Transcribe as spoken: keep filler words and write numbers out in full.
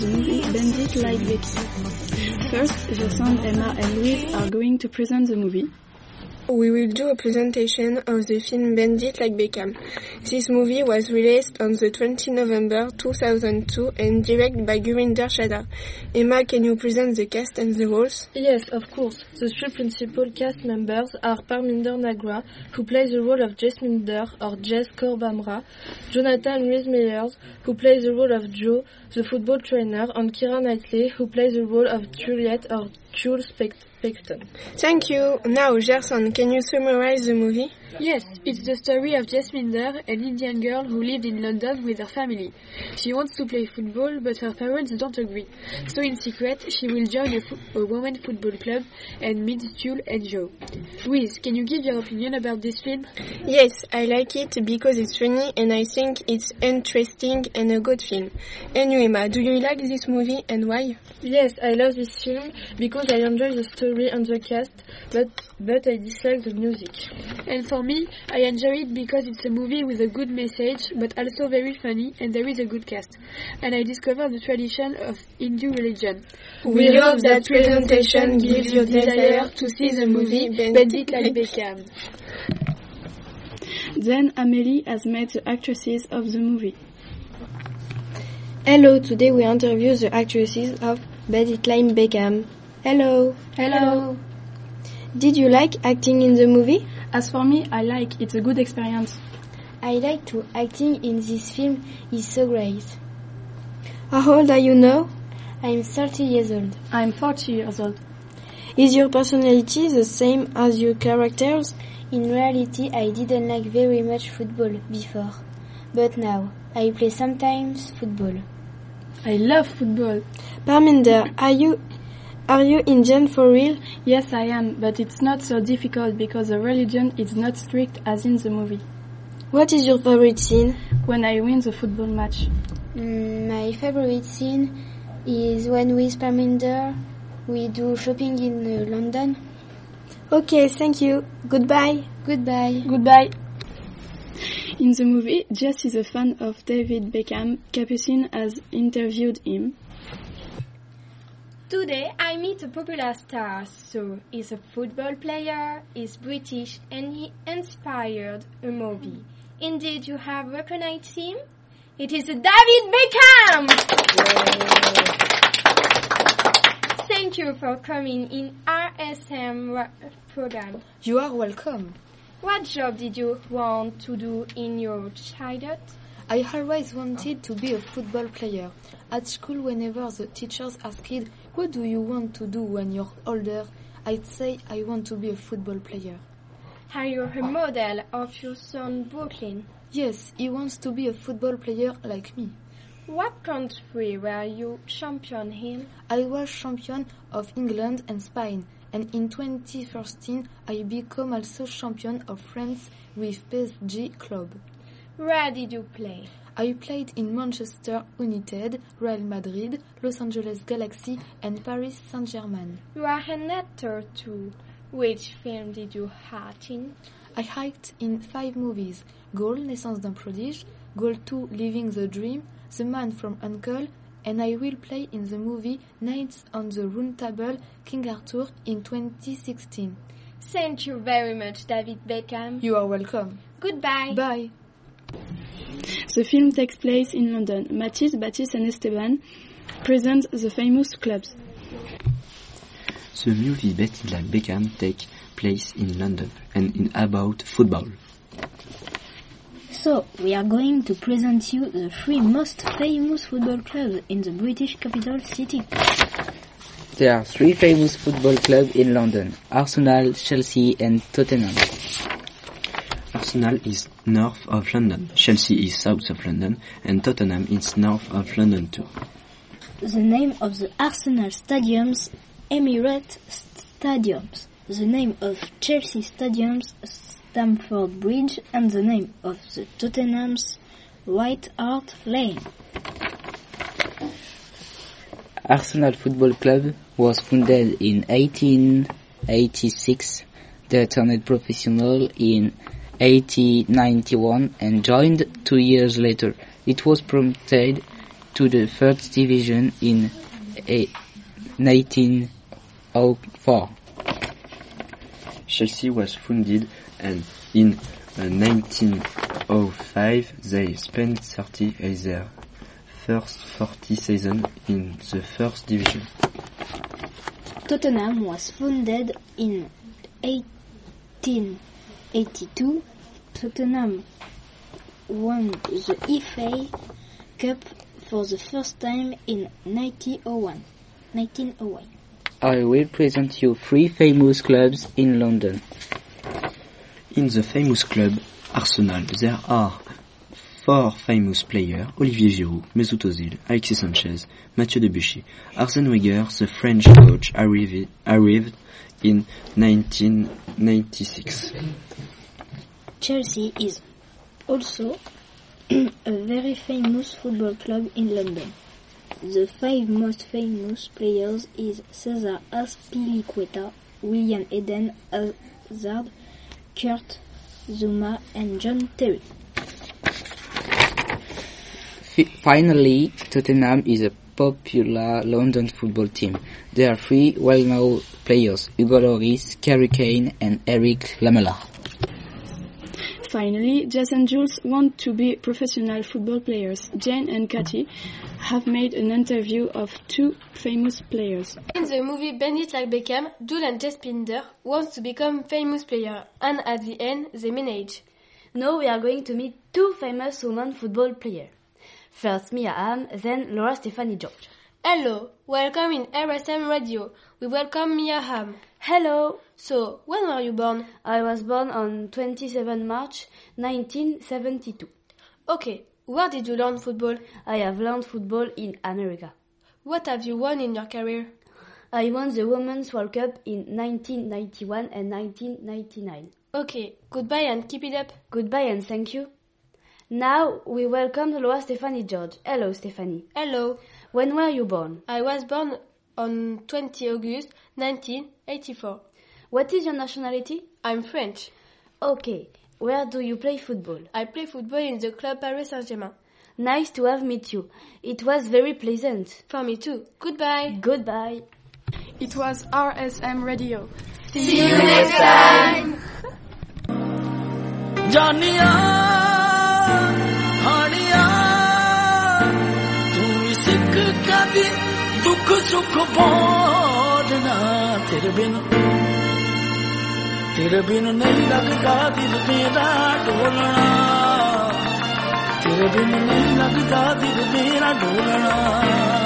the movie Bandit Like Beckham. First, Jason, Emma and Louise are going to present the movie. We will do a presentation of the film Bandit Like Beckham. This movie was released on the twentieth of November two thousand two and directed by Gurinder Chadha. Emma, can you present the cast and the roles? Yes, of course. The three principal cast members are Parminder Nagra, who plays the role of Jasminder or Jess Corbamra, Jonathan Rhys-Meyers, who plays the role of Joe, the football trainer, and Keira Knightley, who plays the role of Juliet or Jules Paxton. Thank you. Now, Gerson, can you summarize the movie? Yes, it's the story of Jasminder, an Indian girl who lived in London with her family. She wants to play football, but her parents don't agree. So in secret, she will join a, fo- a women's football club and meet Jules and Joe. Louise, can you give your opinion about this film? Yes, I like it because it's funny and I think it's interesting and a good film. And you, Emma, do you like this movie and why? Yes, I love this film because I enjoy the story and the cast, but but I dislike the music. And for me, I enjoy it because it's a movie with a good message, but also very funny, and there is a good cast. And I discovered the tradition of Hindu religion. We hope that presentation gives you desire to see the movie Bandit Like Beckham. Then Amélie has met the actresses of the movie. Hello, today we interview the actresses of Bandit Like Beckham. Hello. Hello. Did you like acting in the movie? As for me, I like. It's a good experience. I like to acting in this film is so great. How old are you now? I'm thirty years old. I'm forty years old. Is your personality the same as your characters? In reality, I didn't like very much football before, but now I play sometimes football. I love football. Parminder, are you are you Indian for real? Yes, I am, but it's not so difficult because the religion is not strict as in the movie. What is your favorite scene? When I win the football match. Mm, my favorite scene is when with Parminder we do shopping in uh, London. Okay, thank you. Goodbye. Goodbye. Goodbye. In the movie, Jess is a fan of David Beckham. Capucine has interviewed him. Today I meet a popular star, so he's a football player, he's British, and he inspired a movie. Indeed, you have recognized him? It is David Beckham! Thank you for coming in R S M program. You are welcome. What job did you want to do in your childhood? I always wanted to be a football player. At school, whenever the teachers asked, what do you want to do when you're older? I'd say I want to be a football player. Are you a model of your son Brooklyn? Yes, he wants to be a football player like me. What country were you champion in? I was champion of England and Spain, and in twenty thirteen I became also champion of France with P S G club. Where did you play? I played in Manchester United, Real Madrid, Los Angeles Galaxy and Paris Saint-Germain. You are an actor too. Which film did you act in? I acted in five movies: Goal, Naissance d'un prodige, Goal two, Living the Dream, The Man from U N C L E, and I will play in the movie Knights on the Round Table, King Arthur in twenty sixteen. Thank you very much, David Beckham. You are welcome. Goodbye. Bye. The film takes place in London. Mathis, Baptiste and Esteban present the famous clubs. The movie Bandit Like Beckham takes place in London and in about football. So, we are going to present you the three most famous football clubs in the British capital city. There are three famous football clubs in London: Arsenal, Chelsea and Tottenham. Arsenal is north of London, Chelsea is south of London, and Tottenham is north of London too. The name of the Arsenal stadiums, Emirates Stadiums. The name of Chelsea stadiums, Stamford Bridge, and the name of the Tottenham's White Hart Lane. Arsenal Football Club was founded in eighteen eighty-six. They turned professional in eighteen ninety-one and joined two years later. It was promoted to the first division in nineteen oh four. Chelsea was founded, and in uh, nineteen oh five they spent thirty-eight their first forty seasons in the first division. Tottenham was founded in eighteen eighty-two. Tottenham won the F A Cup for the first time in nineteen oh one. I will present you three famous clubs in London. In the famous club Arsenal, there are four famous players: Olivier Giroud, Mesut Ozil, Alexis Sanchez, Mathieu Debuchy. Arsène Wenger, the French coach, arrived, arrived in nineteen ninety-six. Chelsea is also a very famous football club in London. The five most famous players is Cesar Azpilicueta, William Eden Hazard, Kurt Zouma and John Terry. Finally, Tottenham is a popular London football team. There are three well-known players: Hugo Lloris, Harry Kane and Eric Lamela. Finally, Jess and Jules want to be professional football players. Jane and Katy have made an interview of two famous players. In the movie Bend It Like Beckham, Jules and Jess Pinder want to become famous players, and at the end they manage. Now we are going to meet two famous women football players. First Mia Hamm, then Laura Stephanie George. Hello, welcome in R S M Radio. We welcome Mia Hamm. Hello. So, when were you born? I was born on twenty-seventh of March nineteen seventy-two. Okay, where did you learn football? I have learned football in America. What have you won in your career? I won the Women's World Cup in nineteen ninety-one and nineteen ninety-nine. Okay, goodbye and keep it up. Goodbye and thank you. Now we welcome Laura Stephanie George. Hello, Stephanie. Hello. When were you born? I was born on twentieth of August nineteen eighty-four. What is your nationality? I'm French. Okay. Where do you play football? I play football in the club Paris Saint-Germain. Nice to have met you. It was very pleasant. For me too. Goodbye. Goodbye. It was R S M Radio. See you next time. Jania, Hania, tu sikh kadi dukh sukh bodna tere bin, tere bin nahi lagta dil mera dolna, tere bin nahi lagta dil mera dolna.